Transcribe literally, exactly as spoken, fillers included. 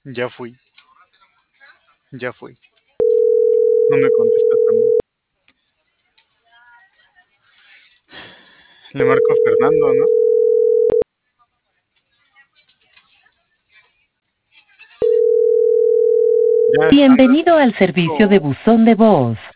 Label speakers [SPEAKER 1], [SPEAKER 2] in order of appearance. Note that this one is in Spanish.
[SPEAKER 1] Ya fui. Ya fui. No me contesta también. Le marco a Fernando, ¿no? Ya estando
[SPEAKER 2] Bienvenido al servicio de
[SPEAKER 1] contigo
[SPEAKER 2] buzón de voz.